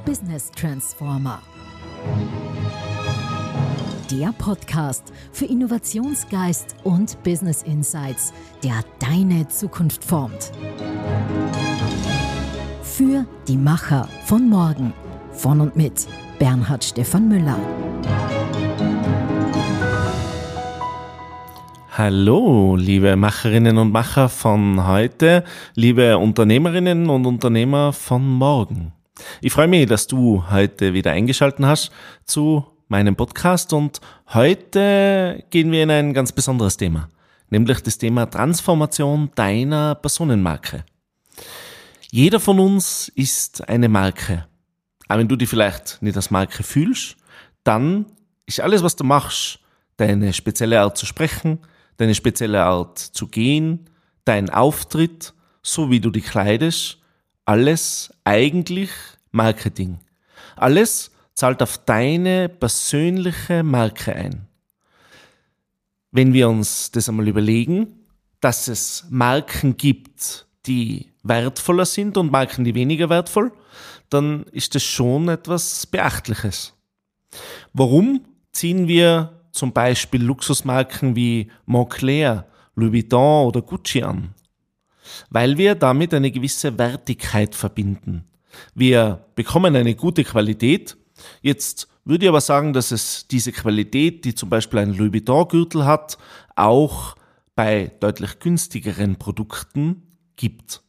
Business Transformer. Der Podcast für Innovationsgeist und Business Insights, der deine Zukunft formt. Für die Macher von morgen. Von und mit Bernhard Stefan Müller. Hallo, liebe Macherinnen und Macher von heute, liebe Unternehmerinnen und Unternehmer von morgen. Ich freue mich, dass du heute wieder eingeschaltet hast zu meinem Podcast und heute gehen wir in ein ganz besonderes Thema, nämlich das Thema Transformation deiner Personenmarke. Jeder von uns ist eine Marke. Aber wenn du dich vielleicht nicht als Marke fühlst, dann ist alles, was du machst, deine spezielle Art zu sprechen, deine spezielle Art zu gehen, dein Auftritt, so wie du dich kleidest, alles eigentlich Marketing. Alles zahlt auf deine persönliche Marke ein. Wenn wir uns das einmal überlegen, dass es Marken gibt, die wertvoller sind und Marken, die weniger wertvoll, dann ist das schon etwas Beachtliches. Warum ziehen wir zum Beispiel Luxusmarken wie Moncler, Louis Vuitton oder Gucci an? Weil wir damit eine gewisse Wertigkeit verbinden. Wir bekommen eine gute Qualität. Jetzt würde ich aber sagen, dass es diese Qualität, die zum Beispiel ein Louis Vuitton-Gürtel hat, auch bei deutlich günstigeren Produkten gibt.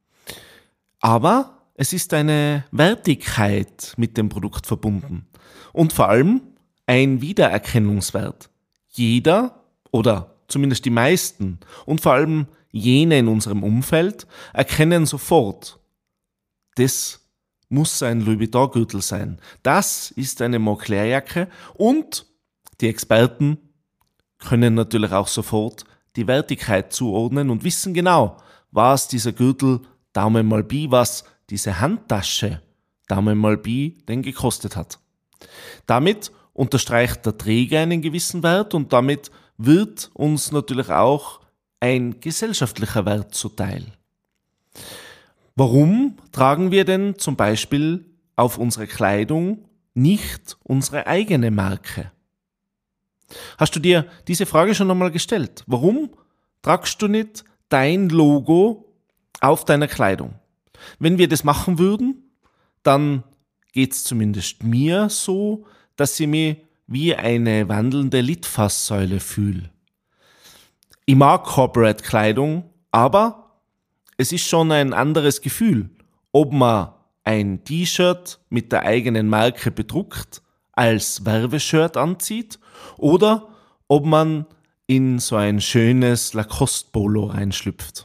Aber es ist eine Wertigkeit mit dem Produkt verbunden und vor allem ein Wiedererkennungswert. Jeder oder zumindest die meisten und vor allem jene in unserem Umfeld erkennen sofort, das muss ein Louis Vuitton-Gürtel sein. Das ist eine Moncler-Jacke und die Experten können natürlich auch sofort die Wertigkeit zuordnen und wissen genau, was dieser Gürtel Daumen mal Pi, was diese Handtasche Daumen mal Pi denn gekostet hat. Damit unterstreicht der Träger einen gewissen Wert und damit wird uns natürlich auch ein gesellschaftlicher Wert zuteil. Warum tragen wir denn zum Beispiel auf unsere Kleidung nicht unsere eigene Marke? Hast du dir diese Frage schon einmal gestellt? Warum tragst du nicht dein Logo auf deiner Kleidung? Wenn wir das machen würden, dann geht's zumindest mir so, dass ich mich wie eine wandelnde Litfaßsäule fühle. Ich mag Corporate-Kleidung, aber es ist schon ein anderes Gefühl, ob man ein T-Shirt mit der eigenen Marke bedruckt als Werbeshirt anzieht oder ob man in so ein schönes Lacoste-Polo reinschlüpft.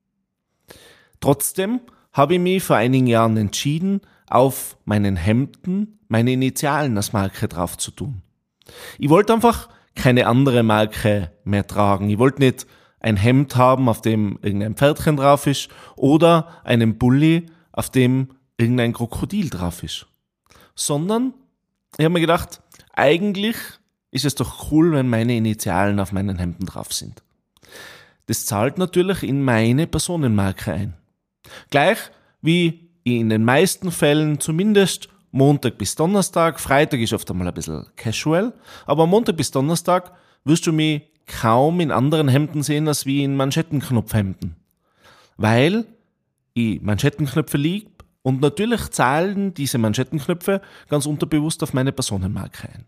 Trotzdem habe ich mich vor einigen Jahren entschieden, auf meinen Hemden meine Initialen als Marke drauf zu tun. Ich wollte einfach keine andere Marke mehr tragen. Ich wollte nicht ein Hemd haben, auf dem irgendein Pferdchen drauf ist oder einen Pulli, auf dem irgendein Krokodil drauf ist. Sondern ich habe mir gedacht, eigentlich ist es doch cool, wenn meine Initialen auf meinen Hemden drauf sind. Das zahlt natürlich in meine Personenmarke ein. Gleich wie in den meisten Fällen zumindest Montag bis Donnerstag, Freitag ist oft einmal ein bisschen casual, aber Montag bis Donnerstag wirst du mich kaum in anderen Hemden sehen als wie in Manschettenknopfhemden. Weil ich Manschettenknöpfe liebe und natürlich zahlen diese Manschettenknöpfe ganz unterbewusst auf meine Personenmarke ein.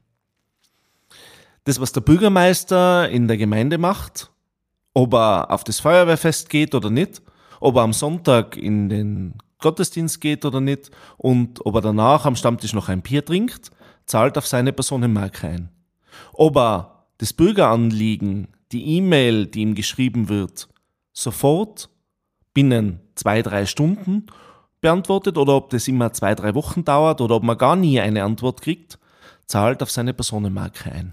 Das, was der Bürgermeister in der Gemeinde macht, ob er auf das Feuerwehrfest geht oder nicht, ob er am Sonntag in den Gottesdienst geht oder nicht und ob er danach am Stammtisch noch ein Bier trinkt, zahlt auf seine Personenmarke ein. Ob er das Bürgeranliegen, die E-Mail, die ihm geschrieben wird, sofort binnen 2-3 Stunden beantwortet oder ob das immer 2-3 Wochen dauert oder ob man gar nie eine Antwort kriegt, zahlt auf seine Personenmarke ein.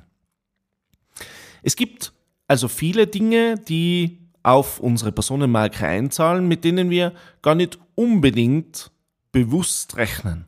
Es gibt also viele Dinge, die auf unsere Personenmarke einzahlen, mit denen wir gar nicht unbedingt bewusst rechnen.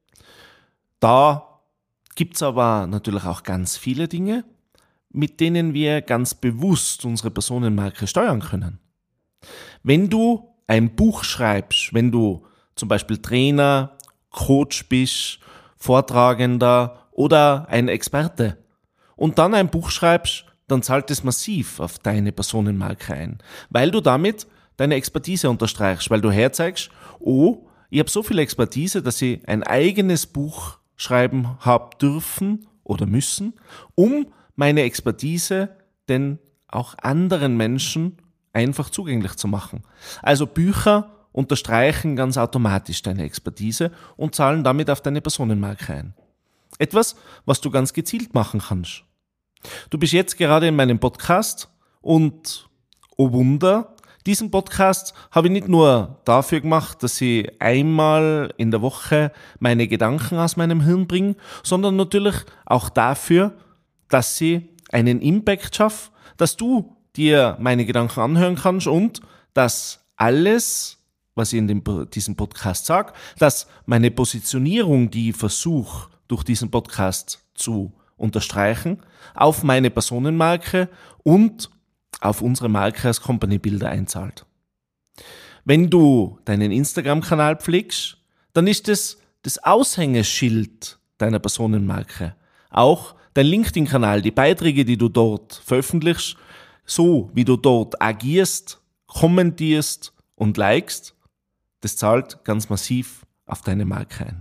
Da gibt's aber natürlich auch ganz viele Dinge, mit denen wir ganz bewusst unsere Personenmarke steuern können. Wenn du ein Buch schreibst, wenn du zum Beispiel Trainer, Coach bist, Vortragender oder ein Experte und dann ein Buch schreibst, dann zahlt es massiv auf deine Personenmarke ein, weil du damit deine Expertise unterstreichst, weil du herzeigst, oh, ich habe so viel Expertise, dass ich ein eigenes Buch schreiben habe dürfen oder müssen, um meine Expertise denn auch anderen Menschen einfach zugänglich zu machen. Also Bücher unterstreichen ganz automatisch deine Expertise und zahlen damit auf deine Personenmarke ein. Etwas, was du ganz gezielt machen kannst. Du bist jetzt gerade in meinem Podcast und, oh Wunder, diesen Podcast habe ich nicht nur dafür gemacht, dass ich einmal in der Woche meine Gedanken aus meinem Hirn bringe, sondern natürlich auch dafür, dass ich einen Impact schaffe, dass du dir meine Gedanken anhören kannst und dass alles, was ich in diesem Podcast sage, dass meine Positionierung, die ich versuche, durch diesen Podcast zu unterstreichen, auf meine Personenmarke und auf unsere Marke als Company Builder einzahlt. Wenn du deinen Instagram-Kanal pflegst, dann ist es das Aushängeschild deiner Personenmarke. Auch dein LinkedIn-Kanal, die Beiträge, die du dort veröffentlichst, so wie du dort agierst, kommentierst und likest, das zahlt ganz massiv auf deine Marke ein.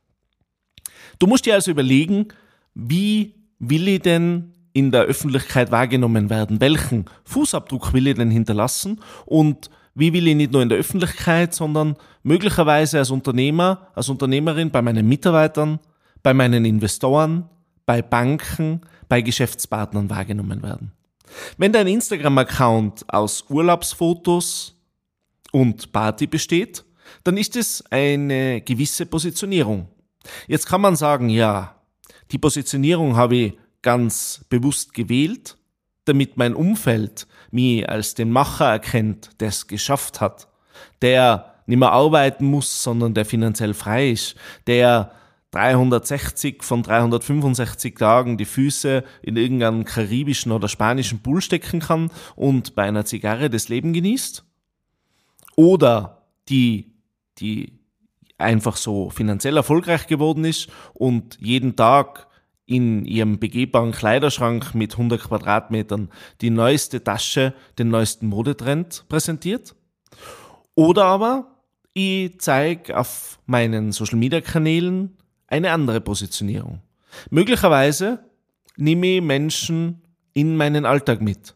Du musst dir also überlegen, wie will ich denn in der Öffentlichkeit wahrgenommen werden? Welchen Fußabdruck will ich denn hinterlassen? Und wie will ich nicht nur in der Öffentlichkeit, sondern möglicherweise als Unternehmer, als Unternehmerin bei meinen Mitarbeitern, bei meinen Investoren, bei Banken, bei Geschäftspartnern wahrgenommen werden? Wenn dein Instagram-Account aus Urlaubsfotos und Party besteht, dann ist es eine gewisse Positionierung. Jetzt kann man sagen, ja, die Positionierung habe ich ganz bewusst gewählt, damit mein Umfeld mich als den Macher erkennt, der es geschafft hat, der nicht mehr arbeiten muss, sondern der finanziell frei ist, der 360 von 365 Tagen die Füße in irgendeinen karibischen oder spanischen Pool stecken kann und bei einer Zigarre das Leben genießt. Oder die einfach so finanziell erfolgreich geworden ist und jeden Tag in ihrem begehbaren Kleiderschrank mit 100 Quadratmetern die neueste Tasche, den neuesten Modetrend präsentiert. Oder aber ich zeige auf meinen Social-Media-Kanälen eine andere Positionierung. Möglicherweise nehme ich Menschen in meinen Alltag mit.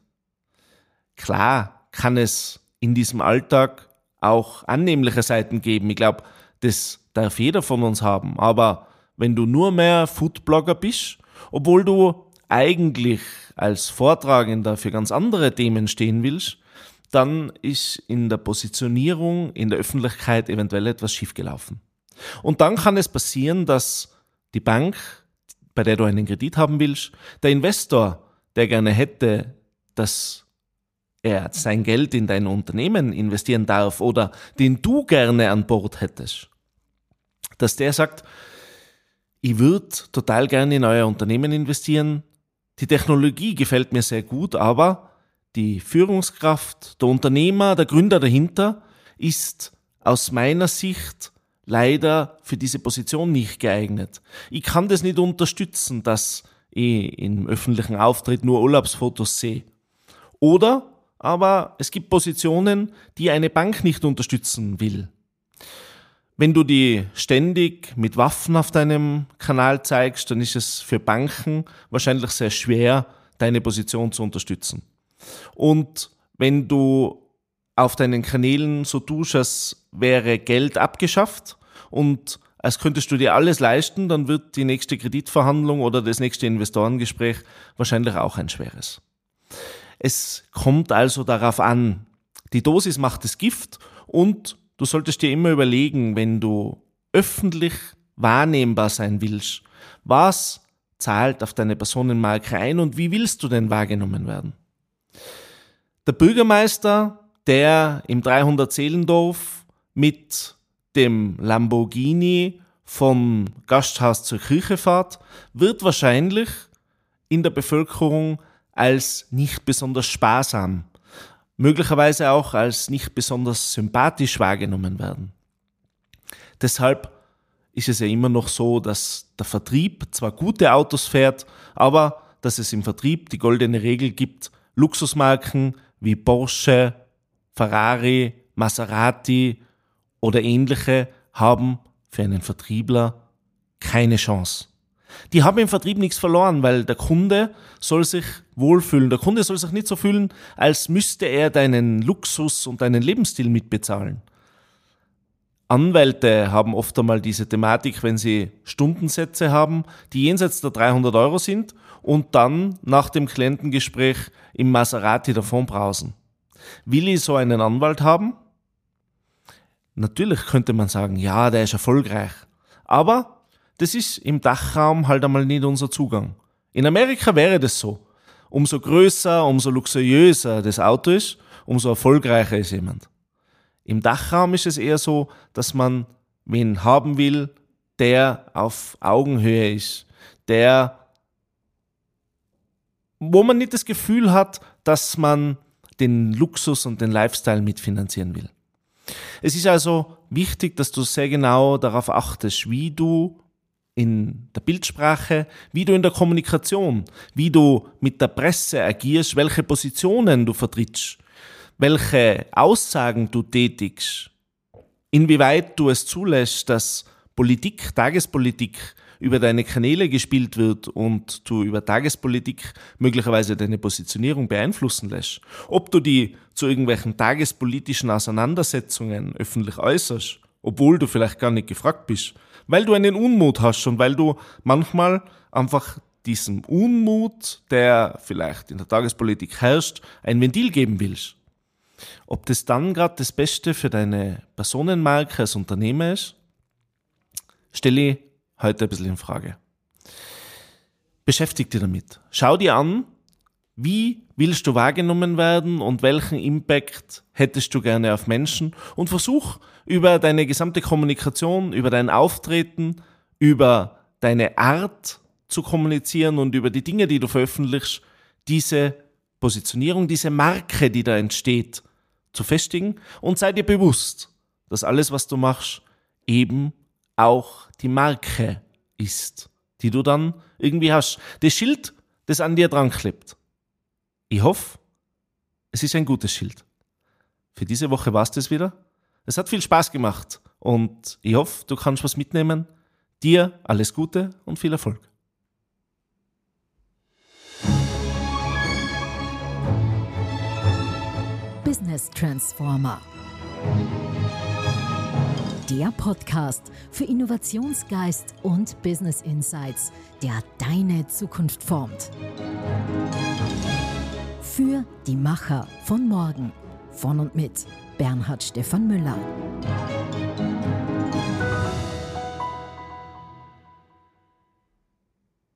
Klar kann es in diesem Alltag auch annehmliche Seiten geben. Ich glaube, das darf jeder von uns haben. Aber wenn du nur mehr Foodblogger bist, obwohl du eigentlich als Vortragender für ganz andere Themen stehen willst, dann ist in der Positionierung in der Öffentlichkeit eventuell etwas schiefgelaufen. Und dann kann es passieren, dass die Bank, bei der du einen Kredit haben willst, der Investor, der gerne hätte, dass er sein Geld in dein Unternehmen investieren darf oder den du gerne an Bord hättest, dass der sagt, ich würde total gerne in euer Unternehmen investieren. Die Technologie gefällt mir sehr gut, aber die Führungskraft, der Unternehmer, der Gründer dahinter ist aus meiner Sicht leider für diese Position nicht geeignet. Ich kann das nicht unterstützen, dass ich im öffentlichen Auftritt nur Urlaubsfotos sehe. Oder aber es gibt Positionen, die eine Bank nicht unterstützen will. Wenn du die ständig mit Waffen auf deinem Kanal zeigst, dann ist es für Banken wahrscheinlich sehr schwer, deine Position zu unterstützen. Und wenn du auf deinen Kanälen so tust, als wäre Geld abgeschafft und als könntest du dir alles leisten, dann wird die nächste Kreditverhandlung oder das nächste Investorengespräch wahrscheinlich auch ein schweres. Es kommt also darauf an, die Dosis macht das Gift und du solltest dir immer überlegen, wenn du öffentlich wahrnehmbar sein willst, was zahlt auf deine Personenmarke ein und wie willst du denn wahrgenommen werden? Der Bürgermeister, der im 300-Seelendorf mit dem Lamborghini vom Gasthaus zur Kirche fährt, wird wahrscheinlich in der Bevölkerung als nicht besonders sparsam, möglicherweise auch als nicht besonders sympathisch wahrgenommen werden. Deshalb ist es ja immer noch so, dass der Vertrieb zwar gute Autos fährt, aber dass es im Vertrieb die goldene Regel gibt, Luxusmarken wie Porsche, Ferrari, Maserati oder ähnliche haben für einen Vertriebler keine Chance. Die haben im Vertrieb nichts verloren, weil der Kunde soll sich wohlfühlen. Der Kunde soll sich nicht so fühlen, als müsste er deinen Luxus und deinen Lebensstil mitbezahlen. Anwälte haben oft einmal diese Thematik, wenn sie Stundensätze haben, die jenseits der 300 € sind und dann nach dem Klientengespräch im Maserati davonbrausen. Will ich so einen Anwalt haben? Natürlich könnte man sagen, ja, der ist erfolgreich. Aber das ist im Dachraum halt einmal nicht unser Zugang. In Amerika wäre das so. Umso größer, umso luxuriöser das Auto ist, umso erfolgreicher ist jemand. Im Dachraum ist es eher so, dass man wen haben will, der auf Augenhöhe ist, wo man nicht das Gefühl hat, dass man den Luxus und den Lifestyle mitfinanzieren will. Es ist also wichtig, dass du sehr genau darauf achtest, wie du in der Bildsprache, wie du in der Kommunikation, wie du mit der Presse agierst, welche Positionen du vertrittst, welche Aussagen du tätigst, inwieweit du es zulässt, dass Politik, Tagespolitik über deine Kanäle gespielt wird und du über Tagespolitik möglicherweise deine Positionierung beeinflussen lässt. Ob du die zu irgendwelchen tagespolitischen Auseinandersetzungen öffentlich äußerst, obwohl du vielleicht gar nicht gefragt bist, weil du einen Unmut hast und weil du manchmal einfach diesem Unmut, der vielleicht in der Tagespolitik herrscht, ein Ventil geben willst. Ob das dann gerade das Beste für deine Personenmarke als Unternehmer ist, stelle ich heute ein bisschen in Frage. Beschäftige dich damit. Schau dir an, wie willst du wahrgenommen werden und welchen Impact hättest du gerne auf Menschen und versuch über deine gesamte Kommunikation, über dein Auftreten, über deine Art zu kommunizieren und über die Dinge, die du veröffentlichst, diese Positionierung, diese Marke, die da entsteht, zu festigen und sei dir bewusst, dass alles, was du machst, eben auch die Marke ist, die du dann irgendwie hast. Das Schild, das an dir dran klebt. Ich hoffe, es ist ein gutes Schild. Für diese Woche war es das wieder. Es hat viel Spaß gemacht und ich hoffe, du kannst was mitnehmen. Dir alles Gute und viel Erfolg. Business Transformer. Der Podcast für Innovationsgeist und Business Insights, der deine Zukunft formt. Für die Macher von morgen. Von und mit Bernhard Stefan Müller.